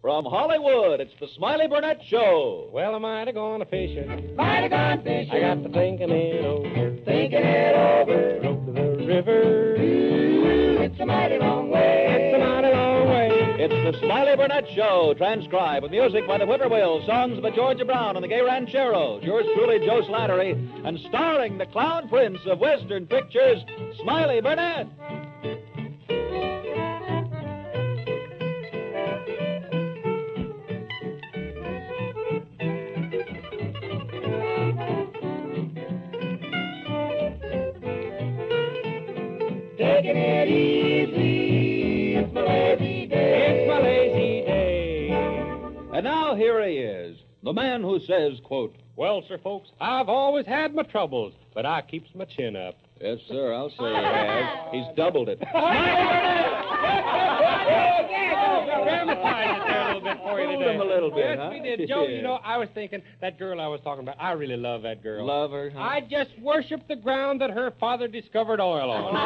From Hollywood, it's the Smiley Burnett Show. Well, I might have gone a fishing. Might have gone fishing. I got to thinking it over. Thinking it over. Rode to the river. It's a mighty long way. It's a mighty long way. It's the Smiley Burnett Show, transcribed with music by the Whippoorwills, songs by Georgia Brown and the Gay Rancheros. Yours truly, Joe Slattery, and starring the clown prince of Western pictures, Smiley Burnett. Taking it easy. It's my lazy day. It's my lazy day. And now here he is, the man who says, quote, Well, sir, folks, I've always had my troubles, but I keeps my chin up. Yes, sir, I'll say he has. He's doubled it. Dramatized it there a little bit for you Fooled today. him a little bit, Yes, huh? we did. Joe, Yeah. you know, I was thinking that girl I was talking about, I really love that girl. Love her, huh? I just worship the ground that her father discovered oil on.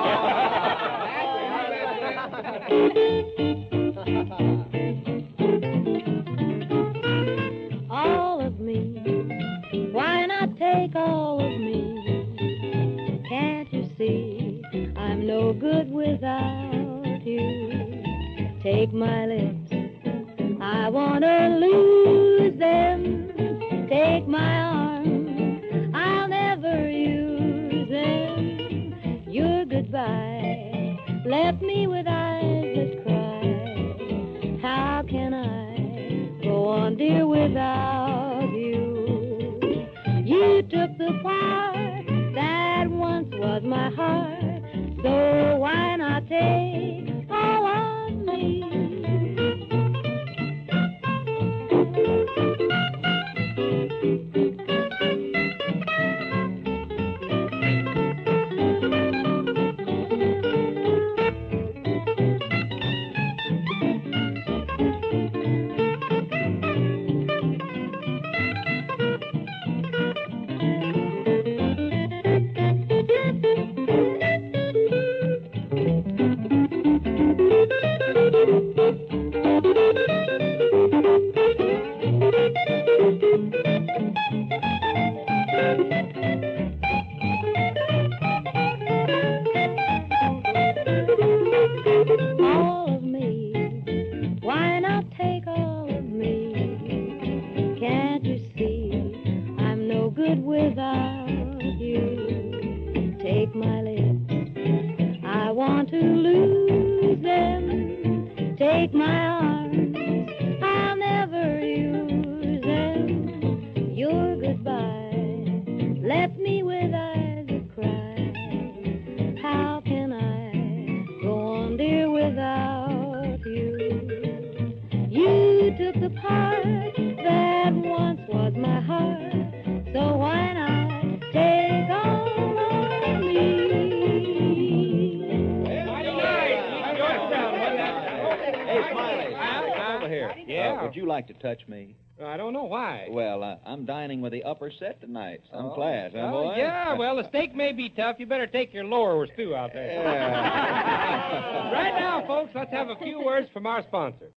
All of me, why not take all of me? Can't you see I'm no good without you? Take my lips, I want to lose them. Take my arms, I'll never use them. Your goodbye left me with eyes that cry. How can I go on, dear, without you? You took the part that once was my heart, so why not take all of me? All of me, why not take all of me? Can't you see I'm no good without you? Take my lips, I want to lose them. Take my arms, I'll never use them. Your goodbye left me with eyes that cry. How can I go on, dear, without you? You took the part that once was my heart, so why not take all of me? Hey, Smiley, come over here. Yeah. Would you like to touch me? I don't know why. Well, I'm dining with the upper set tonight. Some class, huh, Oh, boy? yeah, well, the steak may be tough. You better take your lower stew out there. Yeah. Right now, folks, let's have a few words from our sponsor.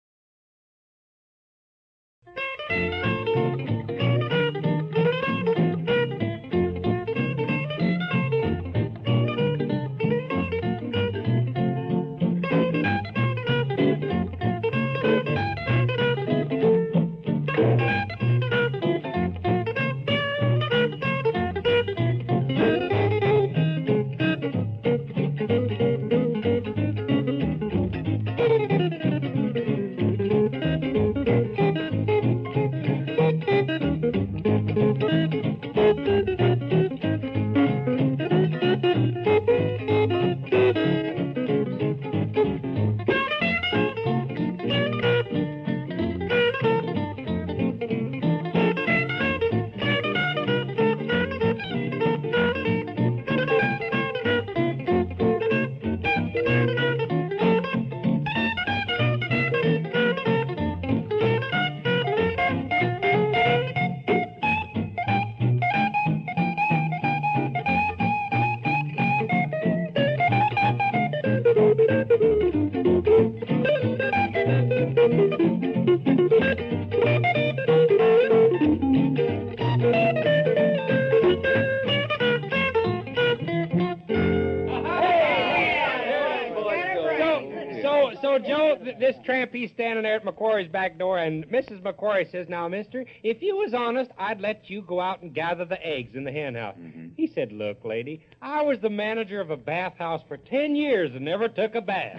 this tramp, he's standing there at McQuarrie's back door, and Mrs. McQuarrie says, now, mister, if you was honest, I'd let you go out and gather the eggs in the hen house. Mm-hmm. He said, look, lady, I was the manager of a bathhouse for 10 years and never took a bath.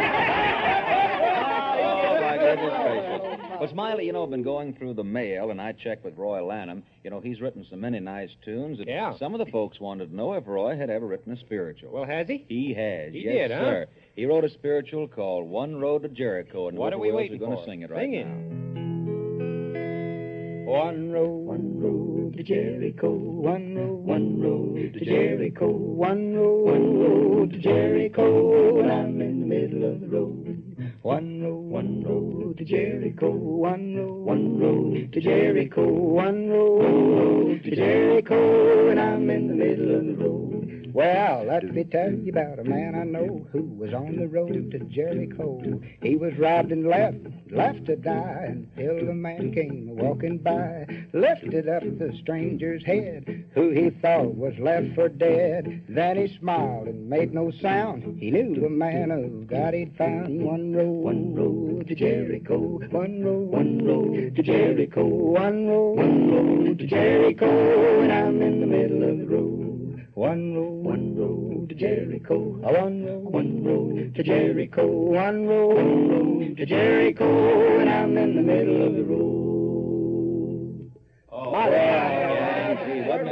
Oh, my goodness gracious. Well, Smiley, I've been going through the mail, and I checked with Roy Lanham. He's written so many nice tunes that Yeah. some of the folks wanted to know if Roy had ever written a spiritual. Well, has he? He has. He yes, did, huh? sir. He wrote a spiritual called One Road to Jericho, and What are we Whippoorwills waiting are going for? to sing it right Sing it. now. One road to Jericho, one road to Jericho, one road to Jericho, and I'm in the middle of the road. One road to Jericho, one road to Jericho, one road to Jericho, and I'm in the middle of the road. Well, let me tell you about a man I know who was on the road to Jericho. He was robbed and left to die, until the man came walking by, lifted up the stranger's head, who he thought was left for dead. Then he smiled and made no sound. He knew the man of God he'd found. One road to Jericho, one road to Jericho, one road to Jericho, and I'm in the middle of the road. One road to Jericho, one road to Jericho, one road to Jericho, and I'm in the middle of the road. Oh, Roy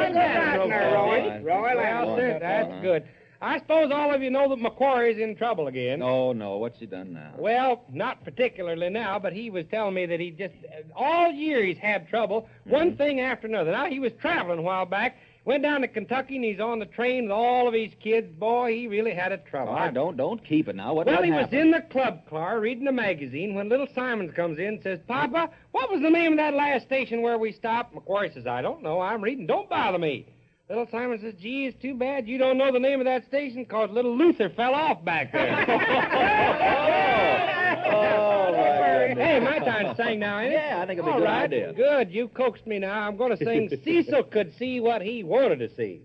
Well, sir, that's good. I suppose all of you know that McQuarrie's in trouble again. Oh, no. What's he done now? Well, not particularly now, but he was telling me that he just, all year he's had trouble, one thing after another. Now, he was traveling a while back, went down to Kentucky, and he's on the train with all of his kids. Boy, he really had a trouble. All right, don't keep it now. What Well, he happened? was in the club car reading a magazine when little Simons comes in and says, Papa, what was the name of that last station where we stopped? McQuarrie says, I don't know. I'm reading. Don't bother me. Little Simon says, gee, it's too bad you don't know the name of that station because little Luther fell off back there. Oh, my goodness. Hey, my time to sing now, ain't it? Yeah, I think it'll be a All good right, idea. Good. You coaxed me now. I'm going to sing Cecil Could See What He Wanted to See.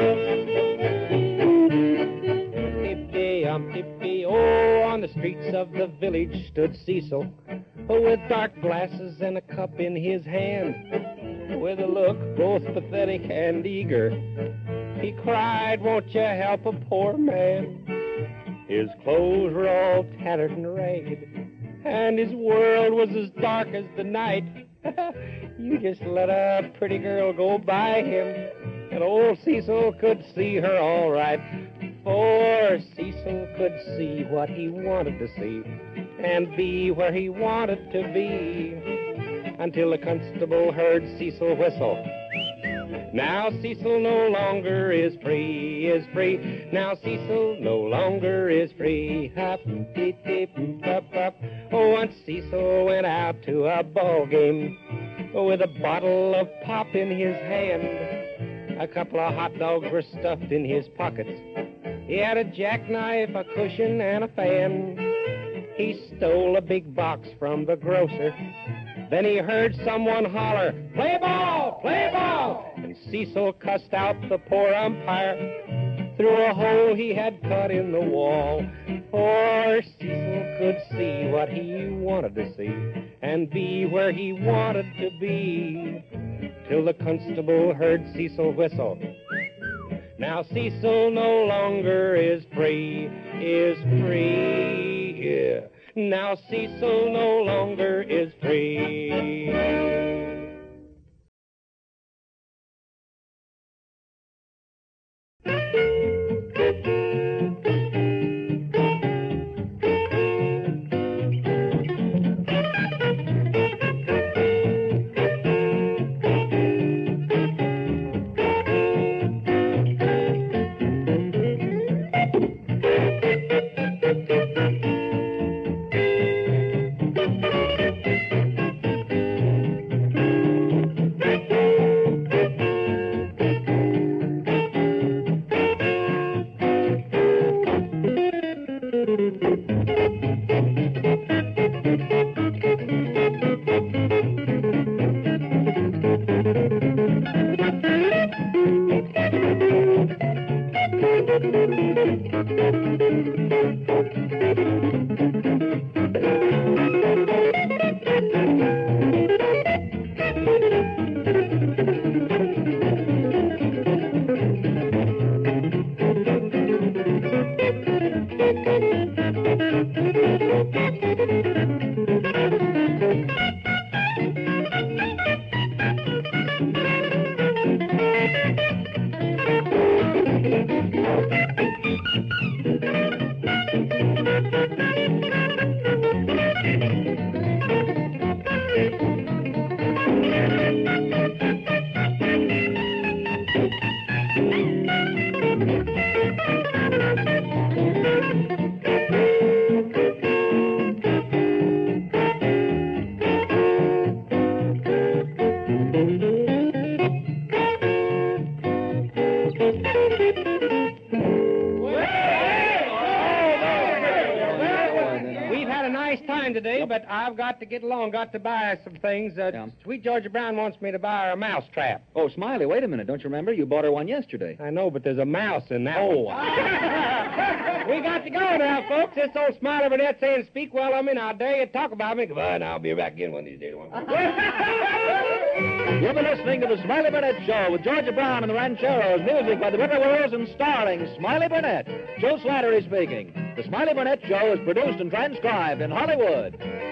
Hippy, oh, on the streets of the village stood Cecil, with dark glasses and a cup in his hand, with a look both pathetic and eager. He cried, won't you help a poor man? His clothes were all tattered and ragged, and his world was as dark as the night. You just let a pretty girl go by him, and old Cecil could see her all right. For Cecil could see what he wanted to see, and be where he wanted to be, until the constable heard Cecil whistle. Now Cecil no longer is free. Now Cecil no longer is free. Hop, deep, deep, up, up. Oh, once Cecil went out to a ball game with a bottle of pop in his hand. A couple of hot dogs were stuffed in his pockets. He had a jackknife, a cushion, and a fan. He stole a big box from the grocer. Then he heard someone holler, play ball, play ball! And Cecil cussed out the poor umpire through a hole he had cut in the wall. For Cecil could see what he wanted to see and be where he wanted to be, till the constable heard Cecil whistle. Now Cecil no longer is free. Yeah. Now Cecil no longer is free. but I've got to get along, got to buy some things. Yeah. Sweet Georgia Brown wants me to buy her a mouse trap. Oh, Smiley, wait a minute. Don't you remember? You bought her one yesterday. I know, but there's a mouse in that Oh. one. We got to go now, folks. This old Smiley Burnett saying, speak well of me, now I dare you to talk about me. Goodbye, and I'll be back again one of these days. You've been listening to the Smiley Burnett Show with Georgia Brown and the Rancheros, music by the Whippoorwills and starring Smiley Burnett. Joe Slattery speaking. The Smiley Burnett Show is produced and transcribed in Hollywood.